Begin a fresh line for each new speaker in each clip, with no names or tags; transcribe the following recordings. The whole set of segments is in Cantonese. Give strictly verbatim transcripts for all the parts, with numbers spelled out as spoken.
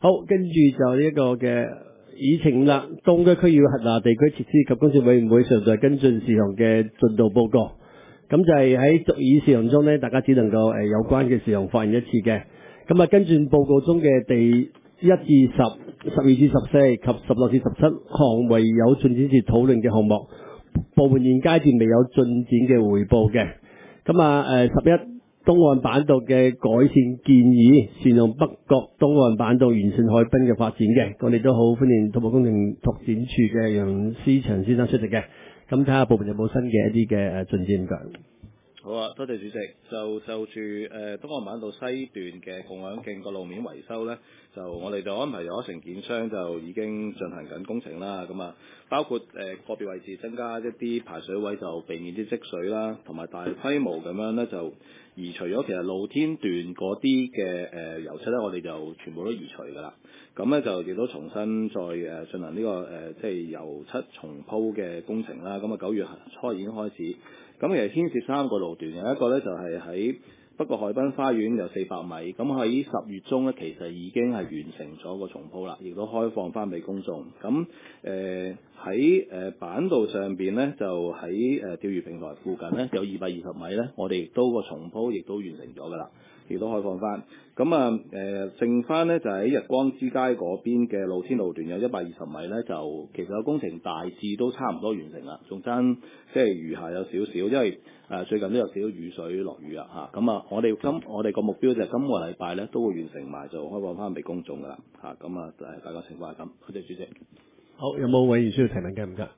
好，跟住就呢一個嘅議程啦，東區區議會轄下地區設施及工程委員會上述跟進事項嘅進度報告。咁就係喺續議事項中呢，大家只能夠誒有關嘅事項發言一次嘅。咁啊，跟進報告中嘅第一至十、十二至十四及十六至十七項未有進展至討論嘅項目，部門現階段未有進展嘅匯報嘅。咁啊誒十一東岸板道嘅改善建議，善用北角東岸板道完善海濱嘅發展嘅，我哋都好歡迎土木工程拓展處嘅楊思祥先生出席嘅。咁睇下部門有冇新嘅一啲嘅誒進展㗎。
好啊，多謝主席。就就住誒、呃、東岸板道西段嘅共享徑個路面維修呢，就我哋就安排咗承建商就已經進行緊工程啦。咁啊，包括誒、呃、個別位置增加一啲排水位，就避免啲積水啦，同埋大規模咁樣呢，就移除咗其實露天段嗰啲嘅誒油漆呢，我哋就全部都移除㗎啦。咁呢，就亦都重新再誒、呃、進行呢、這個誒、呃、即係油漆重鋪嘅工程啦。咁啊九月初已經開始。咁其實牽涉三個路段，有一個咧就係喺北角海濱花園有四百米，咁喺十月中咧其實已經係完成咗個重鋪啦，亦都開放翻俾公眾。咁誒喺誒板道上邊咧，就喺誒釣魚平台附近咧有二百二十米咧，我哋亦都個重鋪亦都完成咗噶啦，亦都開放翻。咁啊誒剩翻咧就喺日光之街嗰邊嘅露天路段有一百二十米咧，就其實個工程大致都差唔多完成啦，仲爭即係餘下有少少，因為誒、呃、最近都有少少雨水落雨啊嚇。咁啊，我哋今我哋個目標就係今個禮拜咧都會完成埋，就開放翻俾公眾噶啦嚇。咁啊誒大家情況係咁，多謝主席。
好，有冇委員需要提問嘅？唔該。誒、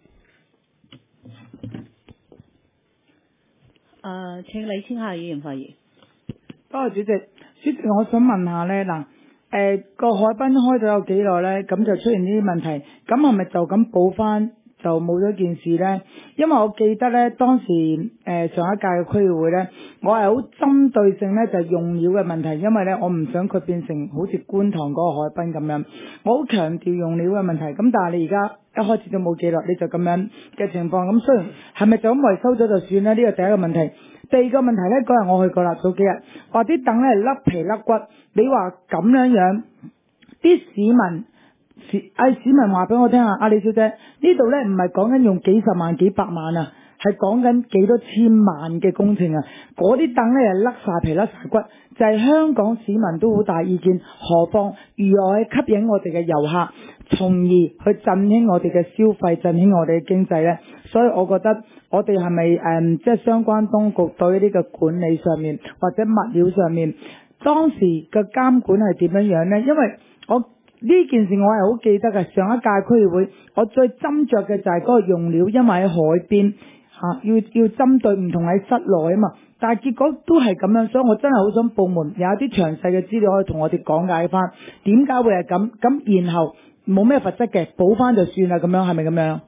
呃，請李千夏議員發言。
多謝主席。主席，我想問下咧，嗱，誒個海濱開咗有幾耐咧？咁就出現呢啲問題，咁係咪就咁補翻就冇咗件事咧？因為我記得咧，當時誒、呃、上一屆嘅區議會咧，我係好針對性咧，就係、用料嘅問題，因為咧我唔想佢變成好似觀塘嗰個海濱咁樣，我好強調用料嘅問題。咁但係你而家一開始都冇記錄，你就咁樣嘅情況，咁雖然係咪就咁維修咗就算咧？呢個第一個問題。第二個問題咧，嗰日我去過啦，早幾日話啲凳咧甩皮甩骨，你話咁樣樣，啲市民市嗌市民話俾我聽下，阿李小姐呢度咧唔係講緊用幾十萬幾百萬啊，係講緊幾多千萬嘅工程啊，嗰啲凳咧係甩晒皮甩晒骨，就係、是、香港市民都好大意見，何況如何去吸引我哋嘅遊客，從而去振興我哋嘅消費，振興我哋嘅經濟咧？所以我覺得我哋係咪誒，即係相關當局對呢個管理上面或者物料上面，當時嘅監管係點樣樣咧？因為我呢件事我係好記得嘅，上一屆區議會我最斟酌嘅就係嗰個用料，因為喺海邊嚇、啊，要要針對唔同喺室內啊嘛。但係結果都係咁樣，所以我真係好想部門有一啲詳細嘅資料可以同我哋講解翻，點解會係咁？咁然後冇咩罰則嘅，補翻就算啦，咁樣係咪咁樣？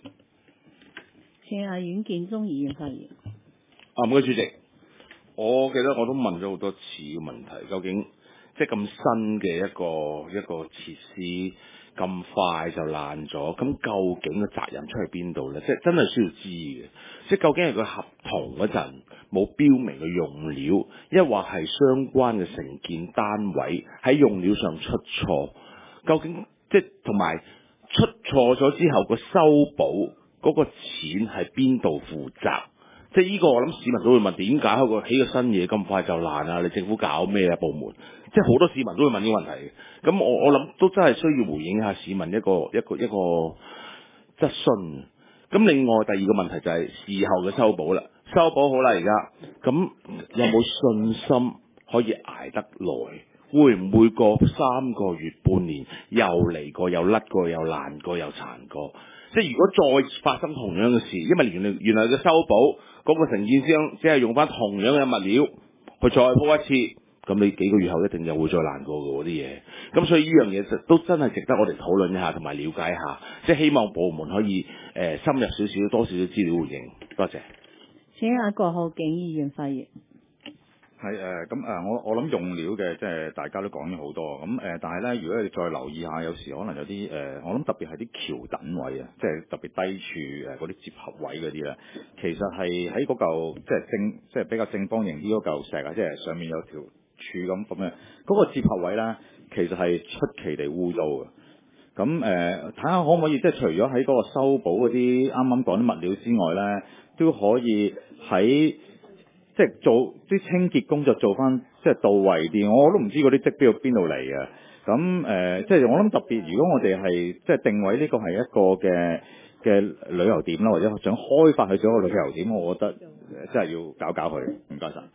請阿阮建宗議員發言。
啊，唔該主席，我記得我都問咗好多次嘅問題，究竟即係咁新嘅一個一個設施咁快就爛咗，咁究竟個責任出喺邊度呢？即係真係需要知嘅，即係究竟係佢合同嗰陣冇標明嘅用料，抑或係相關嘅承建單位喺用料上出錯？究竟即係同埋出錯咗之後個修補嗰個錢係邊度負責？即係呢個我諗市民都會問，點解開個起個新嘢咁快就爛啊？你政府搞咩啊？部門即係好多市民都會問呢個問題嘅。咁我我諗都真係需要回應一下市民一個一個一個質詢。咁另外第二個問題就係事後嘅修補啦，修補好啦而家，咁有冇信心可以捱得耐？會唔會過三個月半年又嚟過又甩過又爛過又殘過？即係如果再發生同樣嘅事，因為原來原來嘅修補嗰個承建商只係用翻同樣嘅物料去再鋪一次，咁你幾個月後一定又會再爛過嘅嗰啲嘢。咁所以呢樣嘢都真係值得我哋討論一下同埋了解一下，即係希望部門可以誒、呃、深入少少多少少資料回應。多謝。
請阿郭浩景議員發言。
係誒咁誒，我我諗用料嘅，即係大家都講咗好多咁誒、呃，但係咧，如果你再留意下，有時可能有啲誒、呃，我諗特別係啲橋墩位啊，即係特別低處誒嗰啲接合位嗰啲咧，其實係喺嗰嚿即係正即係比較正方形啲嗰嚿石啊，即係上面有條柱咁咁嘅嗰個接合位咧， 其實係出奇地污糟嘅。咁誒，睇下可唔可以即係除咗喺嗰個修補嗰啲啱啱講啲物料之外咧，都可以喺即係做啲清潔工作做翻即係到位啲。我都唔知嗰啲積標邊度嚟嘅。咁誒、呃，即係我諗特別，如果我哋係即係定位呢個係一個嘅嘅旅遊點啦，或者想開發佢做一個旅遊點，我覺得真係要搞搞佢。唔該晒。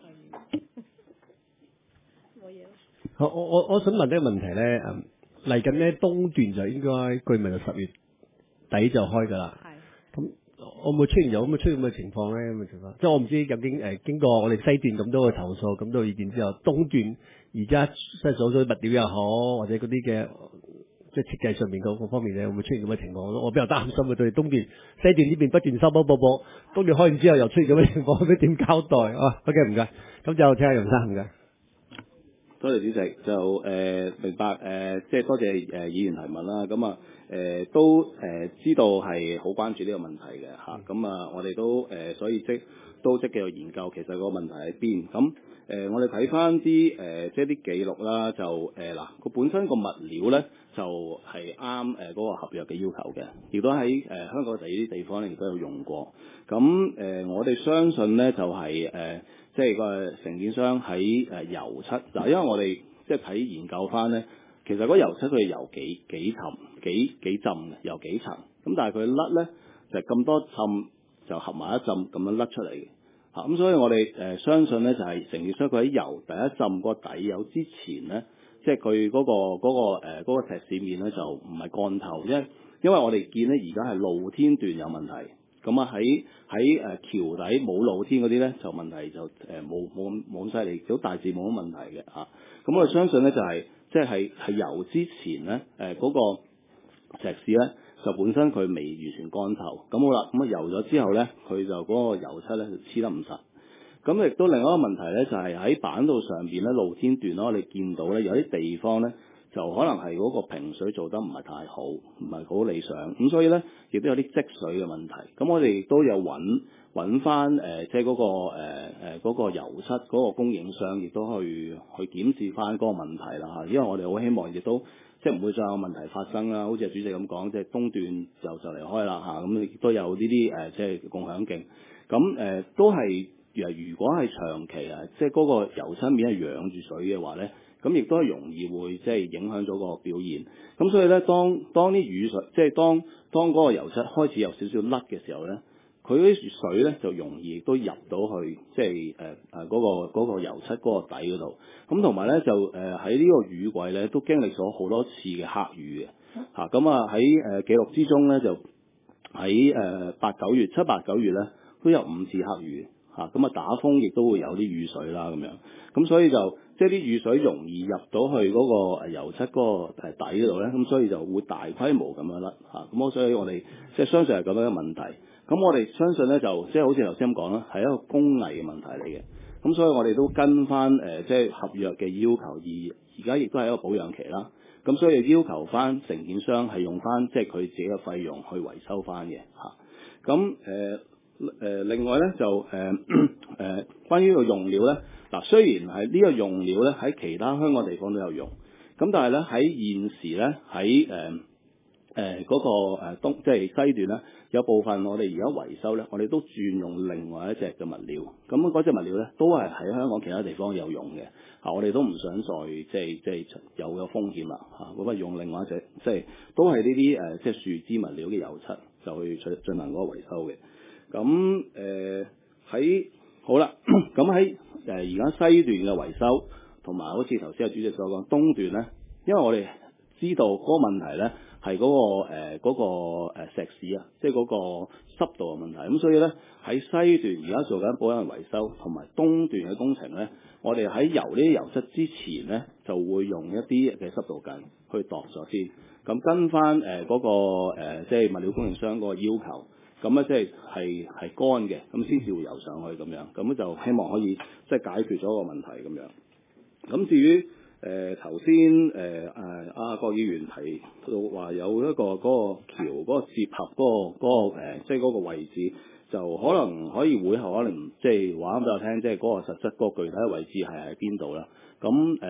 好，我我我想問呢個問題咧，嗯。嚟緊咧東段就應該據聞就十月底就開㗎啦。係。咁我會出現有咁嘅出現咁嘅情況咧？咁嘅情況，即係我唔知究竟誒、呃、經過我哋西段咁多嘅投訴、咁多意見之後，東段而家即係所咗物料又好，或者嗰啲嘅即係設計上面嗰個方面咧，會唔會出現咁嘅情況？我比較擔心嘅對東段、西段呢邊不斷修補補補，東段開完之後又出現咁嘅情況，咁點交代啊 ？OK 唔該，咁就聽下楊生唔該。
多謝主席，就誒、呃、明白誒、呃，即係多謝誒、呃、議員提問啦。咁啊誒都誒、呃、知道係好關注呢個問題嘅嚇。咁啊，我哋都誒、呃、所以即都積極去研究其實個問題喺邊。咁誒、呃、我哋睇翻啲誒即係啲記錄啦，就誒嗱個本身個物料咧就係啱誒嗰個合約嘅要求嘅，亦都喺誒、呃、香港第二啲地方咧亦都有用過。咁誒、呃、我哋相信咧就係、是、誒。呃即係個承建商喺誒油漆嗱，因為我哋即係睇研究翻咧，其實嗰油漆佢係油幾幾層幾幾浸嘅，油幾層咁，但係佢甩咧就咁、是、多浸就合埋一浸咁樣甩出嚟嘅嚇，咁所以我哋誒、呃、相信咧就係承建商佢喺油第一浸個底油之前咧，即係佢嗰個嗰、嗰個誒、呃嗰個、石屎面咧就唔係乾透，因為因為我哋見咧而家係露天段有問題。咁啊喺喺誒橋底冇露天嗰啲咧，就問題就誒冇冇冇咁犀利，都大致冇乜問題嘅嚇。咁、啊、我哋相信咧就係即係係油之前咧誒嗰個石屎咧就本身佢未完全乾透。咁好啦，咁啊油咗之後咧，佢就嗰個油漆咧就黐得唔實。咁亦都另外一個問題咧，就係、是、喺板道上邊咧露天段咯，我哋見到咧有啲地方咧。就可能係嗰個平水做得唔係太好，唔係好理想，咁所以咧亦都有啲積水嘅問題。咁我哋亦都有揾揾翻誒，即係嗰個誒誒嗰個油漆嗰個供應商，亦都去去檢視翻嗰個問題啦嚇。因為我哋好希望亦都即係唔會再有問題發生啦。好似阿主席咁講，即係東段就就嚟開啦嚇，咁亦都有呢啲誒即係共享徑。咁誒、呃、都係誒，如果係長期啊，即係嗰個油漆面係養住水嘅話咧。咁亦都係容易會即係影響咗個表現。咁所以咧，當當啲雨水，即係當當嗰個油漆開始有少少甩嘅時候咧，佢啲水咧就容易都入到去，即係誒誒嗰個嗰個油漆嗰個底嗰度。咁同埋咧就誒喺呢個雨季咧都經歷咗好多次嘅黑雨嘅嚇。咁啊喺誒記錄之中咧就喺誒八九月七八九月咧都有五次黑雨嚇。咁啊打風亦都會有啲雨水啦咁樣。咁所以就即係啲雨水容易入到去嗰個油漆嗰個誒底嗰度咧，咁所以就會大規模咁樣甩嚇。咁我所以我哋即係相信係咁樣嘅問題。咁我哋相信咧就即係好似頭先咁講啦，係一個工藝嘅問題嚟嘅。咁所以我哋都跟翻誒即係合約嘅要求，而而家亦都係一個保養期啦。咁所以要求翻承建商係用翻即係佢自己嘅費用去維修翻嘅嚇。咁誒誒另外咧就誒誒、呃呃、關於個用料咧。嗱，雖然係呢個用料咧喺其他香港地方都有用，咁但係咧喺現時咧喺誒誒嗰個誒東即係西段咧，有部分我哋而家維修咧，我哋都轉用另外一隻嘅物料，咁嗰隻物料咧都係喺香港其他地方有用嘅，嚇我哋都唔想再即係即係有個風險啦，嚇咁啊用另外一隻即係都係呢啲誒即係樹脂物料嘅油漆就去進進行嗰個維修嘅，咁誒喺好啦，咁喺誒而家西段嘅維修，同埋好似頭先阿主席所講東段咧，因為我哋知道嗰個問題咧係嗰個誒嗰個誒石屎啊，即係嗰個濕度嘅問題，咁所以咧喺西段而家做緊保養維修，同埋東段嘅工程咧，我哋喺油呢啲油漆之前咧就會用一啲嘅濕度計去度咗先，咁跟翻誒嗰個誒即係物料供應商嗰個要求。咁咧即係係係乾嘅，咁先至會游上去咁樣，咁就希望可以即係解決咗個問題咁樣。咁至於誒頭先誒誒阿郭議員提到話有一個嗰個橋嗰個接合嗰個嗰個誒，即係嗰個位置，就可能可以會後可能即係話俾我聽，即係嗰個實質嗰個具體嘅位置係喺邊度啦。咁誒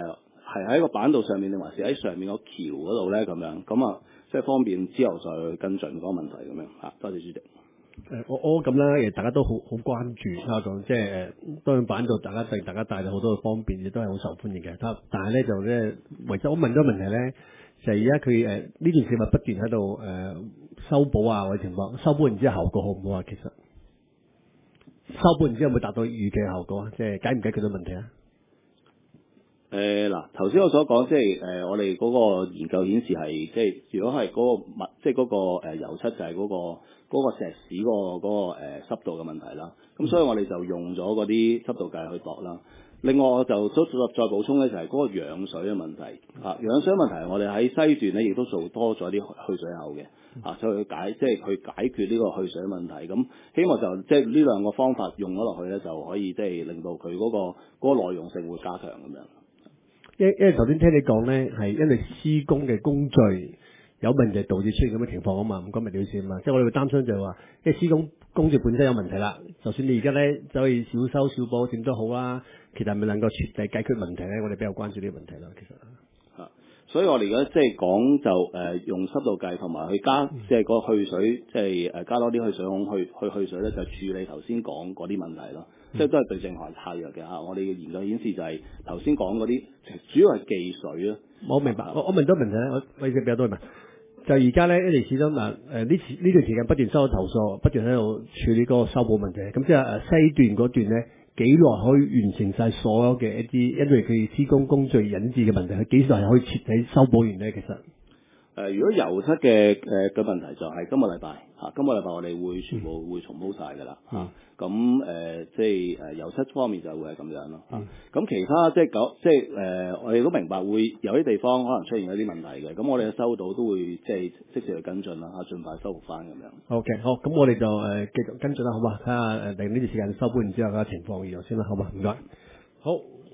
係喺個板道上面定還是喺上面個橋嗰度咧？咁樣咁啊，即係方便之後再去跟進嗰個問題咁樣嚇。多謝主席。
誒我我咁啦，誒大家都好好關注啊，講即係誒當然板道大家對大家帶嚟好多嘅方便，亦都係好受歡迎嘅。但但係咧就咧，唯咗我問咗個問題咧，就係而家佢誒呢段事物不斷喺度誒修補啊或者情況，修補完之後效果好唔好啊？其實修補完之後會達到預期嘅效果啊？即係解唔解決到問題啊？
誒嗱，頭先我所講即係誒、呃，我哋嗰個研究顯示係即係，如果係嗰個物，即係嗰個誒、呃、油漆就係嗰、嗰個嗰、嗰個石屎嗰、嗰個嗰、嗰個誒濕度嘅問題啦。咁所以我哋就用咗嗰啲濕度計去度啦。另外我就再再補充咧，就係嗰個養水嘅問題啊。養水問題，我哋喺西段咧亦都做多咗啲去水口嘅啊，所以去解即係去解決呢個去水問題。咁希望就即係呢兩個方法用咗落去咧，就可以即係令到佢嗰、嗰個嗰、嗰個耐用性會加強咁樣。
因因為頭先聽你講咧，係因為施工嘅工序有問題導致出現咁嘅情況啊嘛，唔該咪了事啊嘛。即係我哋會擔心就係話，因為施工工序本身有問題啦，就算你而家咧走去小修小補點都好啦，其實係咪能夠徹底解決問題咧？我哋比較關注呢個問題咯，其實。
啊，所以我哋而家即係講就誒、呃、用濕度計同埋去加，即係嗰個去水，即係誒加多啲去水孔去去去水咧，就處理頭先講嗰啲問題咯。即係都係對症下下藥嘅嚇。我哋嘅研究顯示就係頭先講嗰啲，主要係忌水咯。
我明白，我我問多問題咧，我我意思比較多問。就而家咧，一嚟始終嗱誒呢呢段時間不斷收到投訴，不斷喺度處理嗰個修補問題。咁即係誒西段嗰段咧，幾耐可以完成晒所有嘅一啲，因為佢施工工序引致嘅問題，佢幾耐係可以徹底修補完咧？其實誒、
呃，如果油漆嘅誒嘅問題就係今個禮拜嚇，今個禮拜我哋會全部會重鋪晒㗎啦嚇。咁誒、呃，即係誒、呃、油漆方面就會係咁樣咯。咁、嗯、其他即係九，即係誒、呃，我哋都明白會有啲地方可能出現一啲問題嘅。咁我哋收到都會即係即時去跟進啦，嚇，盡快修復翻咁樣。
OK，好，咁我哋就誒、呃、繼續跟進啦，好嘛？睇下誒，定呢段時間修補完之後嘅情況如何先啦，好嘛？唔該。好，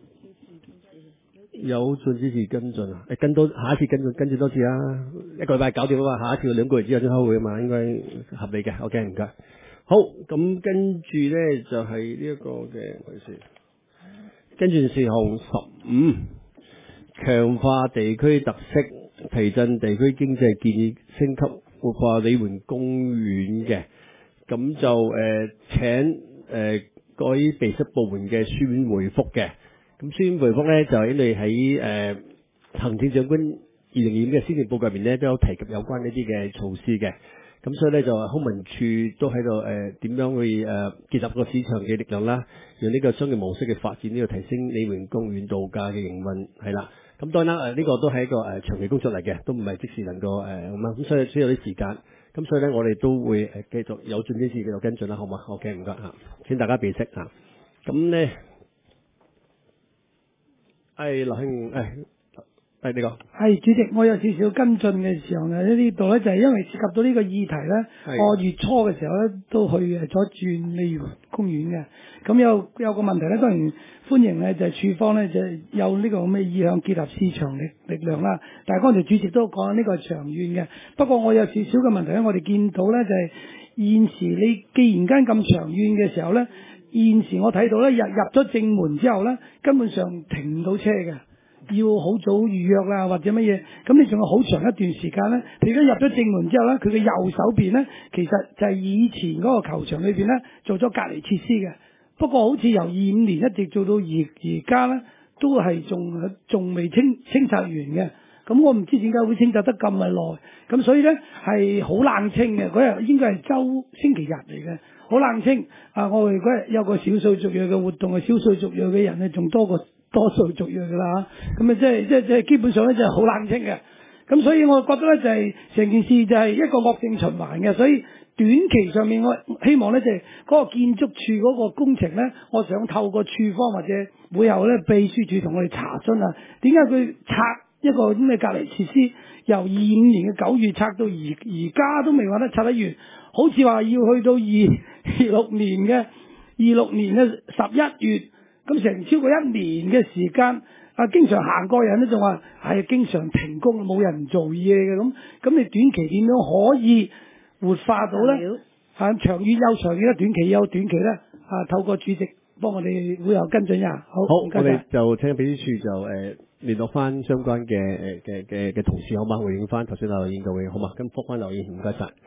有進支持跟進啊？誒，跟多下一次跟進跟進多次啊！一個禮拜搞掂啊嘛，下一次兩個月之後先開會啊嘛，應該合理嘅。OK，唔該。好，咁跟住咧就係呢一個嘅，我先跟住事項十五，強化地區特色，提振地區經濟，建議升級活化鯉魚公園嘅，咁就誒、呃、請誒、呃、各位備室部門嘅書面回覆嘅，咁書面回覆咧就因為喺誒、呃、行政長官二零二五嘅施政報告入面咧都有提及有關呢啲嘅措施嘅。咁所以咧就康文署都喺度誒點樣去誒、呃、結合個市場嘅力量啦，用呢個商業模式嘅發展，呢、這個提升鯉魚公園度假嘅營運係啦。咁當然啦誒呢、這個都係一個誒、呃、長期工作嚟嘅，都唔係即時能夠誒咁啊。咁所以需要啲時間。咁所以咧我哋都會誒繼續有進之事繼續跟進啦，好嘛 ？OK 唔該嚇，請大家備識嚇。咁咧，誒劉兄誒。係呢個
係主席，我有少少跟進嘅時候咧，呢度咧就係因為涉及到呢個議題咧，我月初嘅時候咧都去咗轉鯉魚公園嘅，咁有有個問題咧，當然歡迎咧就係處方咧就係有呢個咁嘅意向結合市場力力量啦。但係剛才主席都講呢個係長遠嘅，不過我有少少嘅問題咧，我哋見到咧就係現時你既然間咁長遠嘅時候咧，現時我睇到咧入入咗正門之後咧，根本上停唔到車嘅。要好早預約啦，或者乜嘢，咁你仲有好長一段時間咧。你而家入咗正門之後咧，佢嘅右手邊咧，其實就係以前嗰個球場裏邊咧做咗隔離設施嘅。不過好似由二五年一直做到而而家咧，都係仲仲未清清拆完嘅。咁我唔知點解會清拆得咁耐，咁所以咧係好冷清嘅。嗰日應該係周星期日嚟嘅，好冷清。啊，我哋嗰日有個少數族裔嘅活動，係少數族裔嘅人咧，仲多過多數族裔噶啦，咁啊即係即係即係基本上咧就係好冷清嘅，咁所以我覺得咧就係成件事就係一個惡性循環嘅，所以短期上面我希望咧就係嗰個建築署嗰個工程咧，我想透過處方或者會後咧秘書處同我哋查詢啊，點解佢拆一個咁嘅隔離設施，由二五年嘅九月拆到而而家都未話得拆得完，好似話要去到二二六年嘅二六年嘅十一月。咁成超過一年嘅時間，啊，經常行過人咧仲話係經常停工，冇人做嘢嘅咁。咁你短期點樣可以活化到咧？嚇、啊，長遠有長遠啦，短期有短期啦。啊，透過主席
幫我哋會有跟進一下。好，
好，我
唔該晒
哋就請秘書處就誒、呃、聯絡翻相關嘅誒嘅嘅嘅同事好嘛，回應翻頭先劉議員嘅回應好嘛，咁覆翻劉議員唔該晒。